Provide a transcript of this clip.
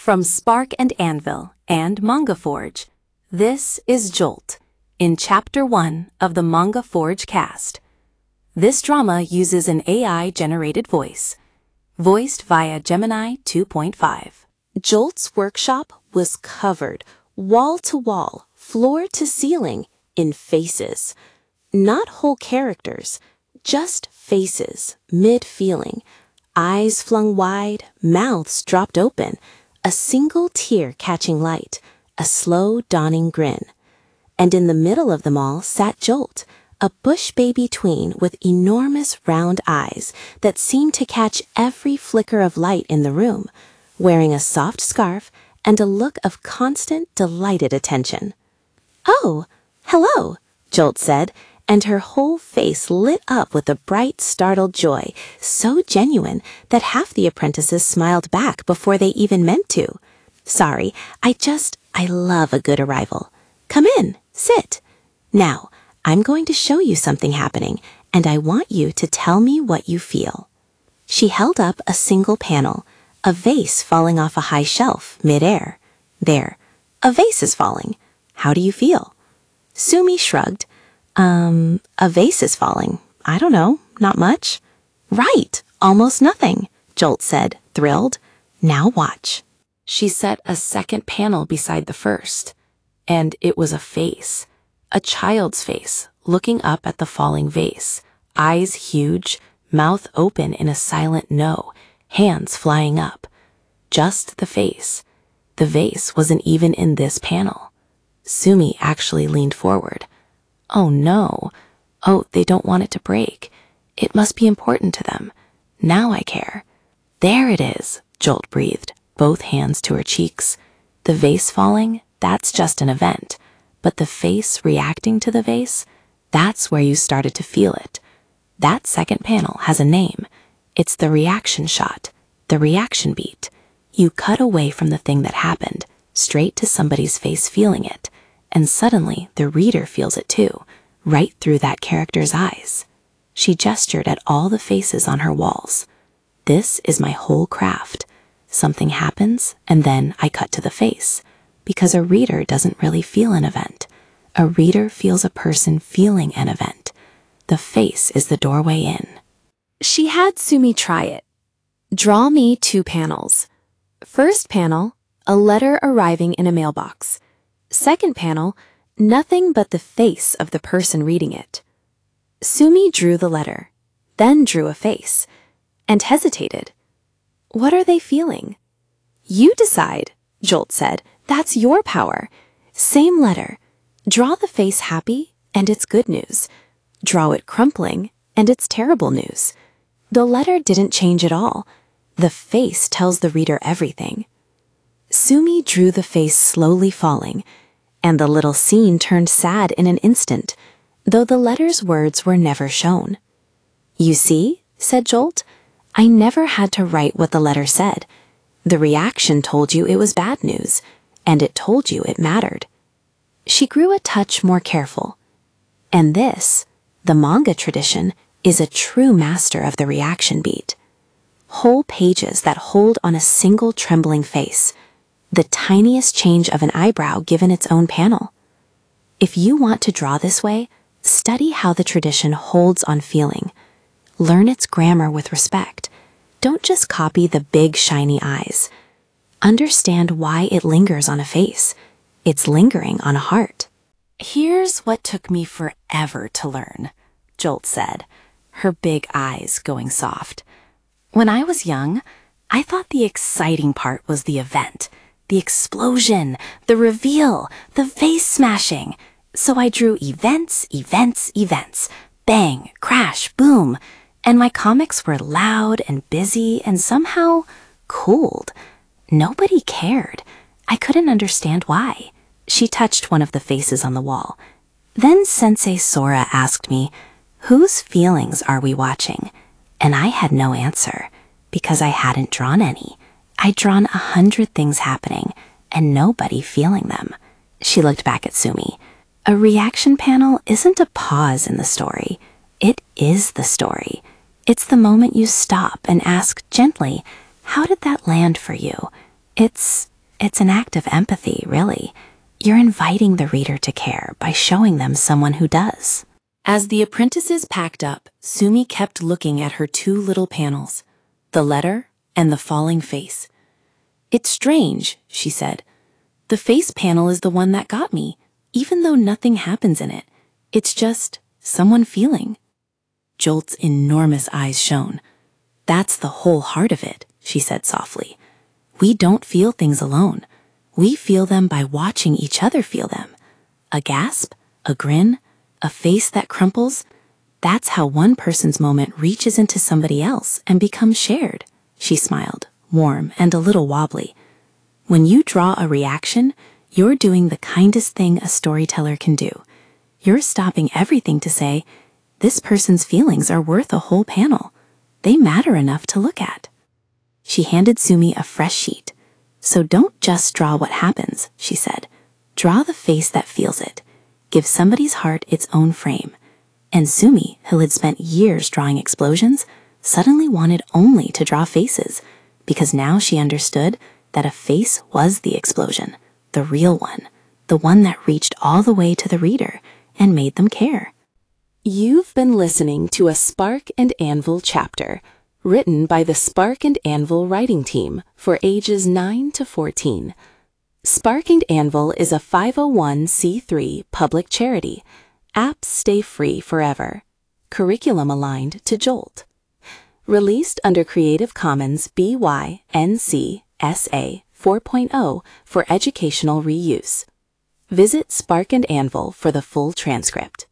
From Spark and Anvil and Manga Forge, this is Jolt, in Chapter 1 of the Manga Forge cast. This drama uses an AI-generated voice, voiced via Gemini 2.5. Jolt's workshop was covered, wall to wall, floor to ceiling, in faces. Not whole characters, just faces, mid-feeling, eyes flung wide, mouths dropped open, a single tear catching light, a slow dawning grin. And in the middle of them all sat Jolt, a bush baby tween with enormous round eyes that seemed to catch every flicker of light in the room, wearing a soft scarf and a look of constant, delighted attention. "Oh, hello," Jolt said, and her whole face lit up with a bright, startled joy, so genuine that half the apprentices smiled back before they even meant to. "Sorry, I love a good arrival. Come in, sit. Now, I'm going to show you something happening, and I want you to tell me what you feel." She held up a single panel, a vase falling off a high shelf, mid-air. "There, a vase is falling. How do you feel?" Sumi shrugged. A vase is falling. I don't know, not much." "Right, almost nothing," Jolt said, thrilled. "Now watch." She set a second panel beside the first, and it was a face, a child's face, looking up at the falling vase, eyes huge, mouth open in a silent no, hands flying up. Just the face. The vase wasn't even in this panel. Sumi actually leaned forward. "Oh no. Oh, they don't want it to break. It must be important to them. Now I care." "There it is," Jolt breathed, both hands to her cheeks. The vase falling, that's just an event. But the face reacting to the vase, that's where you started to feel it. That second panel has a name. It's the reaction shot, the reaction beat. You cut away from the thing that happened, straight to somebody's face feeling it. And suddenly the reader feels it too, right through that character's eyes. She gestured at all the faces on her walls. "This is my whole craft. Something happens, and then I cut to the face, because a reader doesn't really feel an event. A reader feels a person feeling an event. The face is the doorway in." She had Sumi try it. "Draw me 2 panels. First panel, a letter arriving in a mailbox. Second panel, nothing but the face of the person reading it." Sumi drew the letter, then drew a face, and hesitated. "What are they feeling?" "You decide," Jolt said. "That's your power. Same letter. Draw the face happy, and it's good news. Draw it crumpling, and it's terrible news. The letter didn't change at all. The face tells the reader everything." Sumi drew the face slowly falling, and the little scene turned sad in an instant, though the letter's words were never shown. "You see," said Jolt, "I never had to write what the letter said. The reaction told you it was bad news, and it told you it mattered." She grew a touch more careful. And this, the manga tradition, is a true master of the reaction beat. Whole pages that hold on a single trembling face, the tiniest change of an eyebrow given its own panel. If you want to draw this way, study how the tradition holds on feeling. Learn its grammar with respect. Don't just copy the big shiny eyes. Understand why it lingers on a face. It's lingering on a heart. "Here's what took me forever to learn," Jolt said, her big eyes going soft. "When I was young, I thought the exciting part was the event. The explosion, the reveal, the vase smashing. So I drew events, events, events. Bang, crash, boom. And my comics were loud and busy and somehow cold. Nobody cared. I couldn't understand why." She touched one of the faces on the wall. Then Sensei Sora asked me, "Whose feelings are we watching?" And I had no answer, because I hadn't drawn any. I'd drawn 100 things happening, and nobody feeling them. She looked back at Sumi. "A reaction panel isn't a pause in the story. It is the story. It's the moment you stop and ask gently, how did that land for you? It's It's an act of empathy, really. You're inviting the reader to care by showing them someone who does. As the apprentices packed up, Sumi kept looking at her two little panels, the letter and the falling face. "It's strange," she said. "The face panel is the one that got me, even though nothing happens in it. It's just someone feeling." Jolt's enormous eyes shone. "That's the whole heart of it," she said softly. "We don't feel things alone. We feel them by watching each other feel them. A gasp, a grin, a face that crumples. That's how one person's moment reaches into somebody else and becomes shared." She smiled, warm and a little wobbly. "When you draw a reaction, you're doing the kindest thing a storyteller can do. You're stopping everything to say, this person's feelings are worth a whole panel. They matter enough to look at." She handed Sumi a fresh sheet. "So don't just draw what happens," she said. "Draw the face that feels it. Give somebody's heart its own frame." And Sumi, who had spent years drawing explosions, suddenly wanted only to draw faces, because now she understood that a face was the explosion, the real one, the one that reached all the way to the reader and made them care. You've been listening to a Spark and Anvil chapter, written by the Spark and Anvil writing team for ages 9 to 14. Spark and Anvil is a 501c3 public charity. Apps stay free forever. Curriculum aligned to Jolt. Released under Creative Commons BY-NC SA 4.0 for educational reuse. Visit Spark and Anvil for the full transcript.